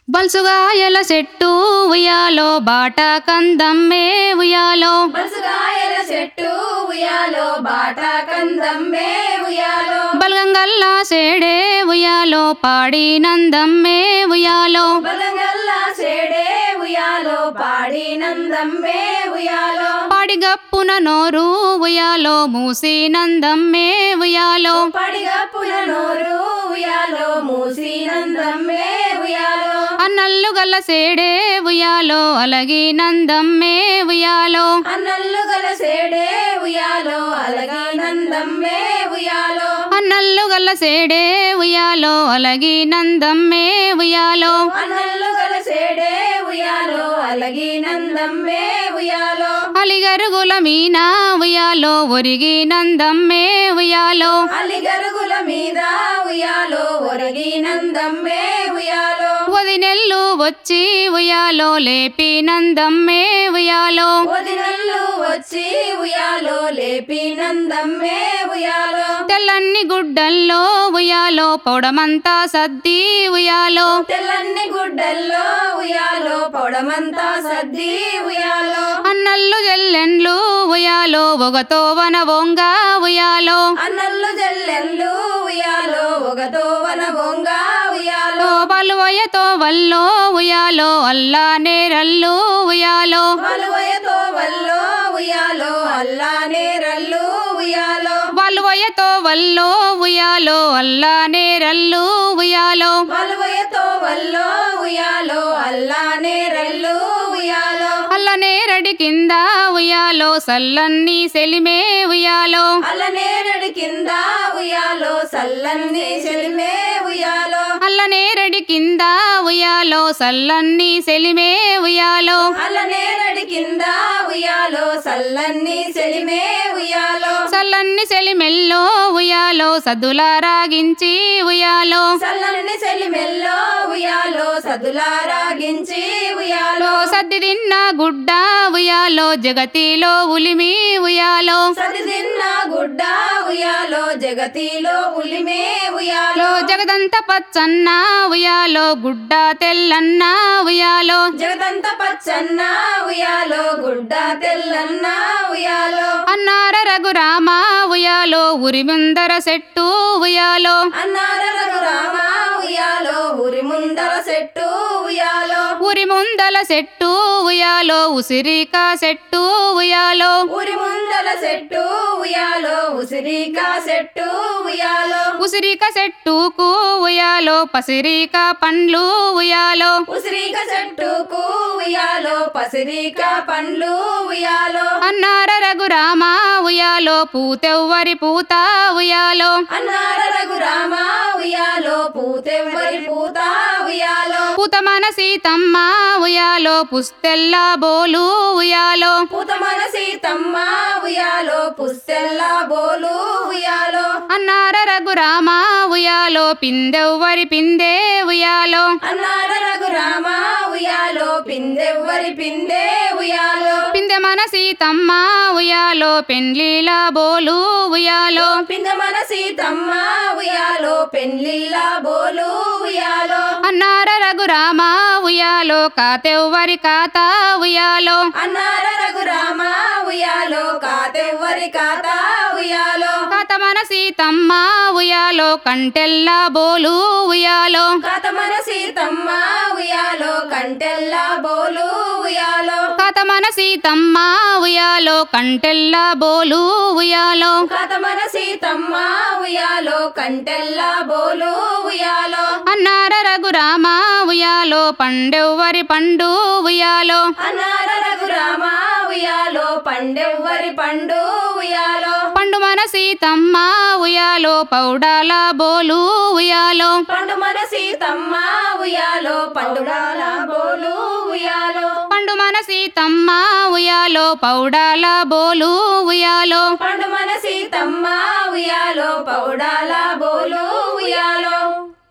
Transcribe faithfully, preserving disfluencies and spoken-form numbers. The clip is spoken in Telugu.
బల్సుగాయల చెట్టు ఉయ్యాలో బాట కందమ్మే ఉయ్యాలో బల్సుగాయల చెట్టు ఉయ్యాలో బాట కందమ్మే ఉయ్యాలో బలగంగల్లా సేడే ఉయ్యాలో పాడి నందమ్మే ఉయ్యాలో బలంగల్లా సేడే ఉయ్యాలో పాడి నందమ్మే ఉయ్యాలో పాడిగప్పున నోరు ఉయ్యాలో మూసి నందమ్మే ఉయ్యాలో పడిగప్పుల నోరు ఉయ్యాలో మూసి నందమ్మే ఉయ్యాలో అన్నల్లు గల్ల సేడే ఉయ్యాలో అలగి నందమ్మే ఉయ్యాలో అన్నల్లు గల సేడే ఉయ్యాలో అలగి నందమ్మే ఉయ్యాలో అన్నల్లు గల్ల సేడే ఉయ్యాలో అలగి నందమ్మే ఉయ్యాలో అన్నల్లు గల సేడే ఉయ్యాలో అలగి నందమ్మే ఉయ్యాలో అలిగరుగుల మీనా ఉయ్యాలో ఒరిగి నందమ్మే ఉయ్యాలో అలిగరుగుల మీద ఉయ్యాలో ఒరగి నందమ్మే ఉయ్యాలో వదినెల్లు వచ్చి ఉయ్యాలో లేపి నందమ్మే ఉయ్యాలో వదినల్లు వచ్చి ఉయ్యాలో లేపి నందమ్మే ఉయ్యాలో తెల్లన్ని గుడ్డల్లో ఉయ్యాలో పొడమంతా సద్ది ఉయ్యాలో తెల్లన్ని గుడ్డల్లో ఉయ్యాలో పొడమంతా సద్ది ఉయ్యాలో అన్నల్లు జల్లెండ్లు ఉయ్యాలో ఒగతో వన వంగ ఉయ్యాలో అన్నల్లు జల్లెల్లు ఉయ్యాలో ఒకతో వన బొంగ ఉయ్యాలో బలువయతో వల్లో ఉయ్యాలో అల్లా నేరల్లు ఉయ్యాలో వలువయతో వల్లో ఉయ్యాలో అల్లా నేరల్లు ఉయ్యాలో వలువయతో వల్లో ఉయ్యాలో అల్లా నేరల్లు ఉయ్యాలో వలువయతో వల్లో ఉయ్యాలో అల్లా నేరల్లు ఉయ్యాలో అల్ల నేరడి కింద ఉయ్యాలో సల్లన్ని సెలిమే ఉయ్యాలో అల్ల నేరడి కింద ఉయ్యాలో సల్లన్ని చెలిమే ఉయ్యాలో అల్ల నేరడి కింద ఉయ్యాలో సల్లన్ని సెలిమే ఉయ్యాలో అల్ల నేరడి కింద ఉయ్యాలో సల్లన్ని చెలిమే ఉయ్యాలో సల్లన్ని సెలిమెల్లో ఉయ్యాలో సద్దులా రాగించి ఉయ్యాలో సల్లన్ని చెలిమెల్లో ఉయ్యాలో సదులా రాగించి ఉయ్యాలో సద్ది తిన్న గుడ్డ ఉయ్యాలో జగతిలో ఉలిమి ఉయ్యాలో సది తిన్న గుడ్డ ఉయ్యాలో జగతిలో ఉలిమే ఉయ్యాలో జగదంత పచ్చన్న ఉయ్యాలో గుడ్డ తెల్లన్న ఉయ్యాలో జగదంత పచ్చన్న ఉయ్యాలో గుడ్డ తెల్లన్న ఉయ్యాలో అన్నార రఘురామ ఉయ్యాలో ఉరి ముందర చెట్టు ఉయ్యాలో అన్నార రఘురామ ఉయ్యాలో ఉరి ముందర చెట్టు ఉయ్యాలో ఉరి ముందల చెట్టు ఉయ్యాలో ఉసిరిక చెట్టు ఉయ్యాలో ఉరి ముందల చెట్టు ఉయ్యాలో ఉసిరిక చెట్టు ఉయ్యాలో ఉసిరిక చెట్టుకు ఉయ్యాలో పసిరిక పండ్లు ఉయ్యాలో ఉసిరిక చెట్టుకు ఉయ్యాలో పసిరిక పండ్లు ఉయ్యాలో అన్నార రఘురామ ఉయ్యాలో పూతెవ్వరి పూత ఉయ్యాలో అన్నార రఘురామ ఉయ్యాలో పూతెవ్వరి పూత ఉయ్యాలో పూత మన సీతమ్మ ఉయ్యాలో పుస్తెల్ల బోలు ఉయ్యాలో పూత మన సీతమ్మ ఉయ్యాలో పుస్తెల్ల బోలు ఉయ్యాలో అన్నార రఘురామ ఉయ్యాలో పిందెవ్వరి పిందే ఉయ్యాలో అన్నార రఘురామ ఉయ్యాలో పిందెవ్వరి పిందే ఉయ్యాలో పిందె మన సీతమ్మ ఉయ్యాలో పెండ్లీల బోలు ఉయ్యాలో పిందె మన సీతమ్మ ఉయ్యాలో పెండ్లిల్ల బోలు ఉయ్యాలో అన్నార రఘురామ ఉయ్యాలో కాతెవ్వరి కాత ఉయ్యాలో అన్నార రఘురామ ఉయ్యాలో కాతెవ్వరి కాత ఉయ్యాలో కాత మన సీతమ్మ ఉయ్యాలో కంటెల్ల బోలు ఉయ్యాలో కాత మన సీతమ్మ ఉయ్యాలో కంటెల్ల బోలు ఉయ్యాలో కాత మన సీతమ్మ ఉయ్యాలో కంటెల్ల బోలు ఉయ్యాలో కాత మన సీతమ్మ ఉయ్యాలో కంటెల్ల బోలు ఉయ్యాలో అన్నార రఘురామ ఉయ్యాలో పండెవ్వరి పండు ఉయ్యాలో అన్నార రఘురామ ఉయ్యాలో పండెవ్వరి పండు ఉయ్యాలో పండు మన సీతమ్మ ఉయ్యాలో పౌడాల బోలు ఉయ్యాలో పండు మన సీతమ్మ ఉయ్యాలో పండుడాల బోలు ఉయ్యాలో పండు మన సీతమ్మ ఉయ్యాలో పౌడాల బోలు ఉయ్యాలో పండు మన సీతమ్మ ఉయ్యాలో పౌడాల బోలు ఉయ్యాలో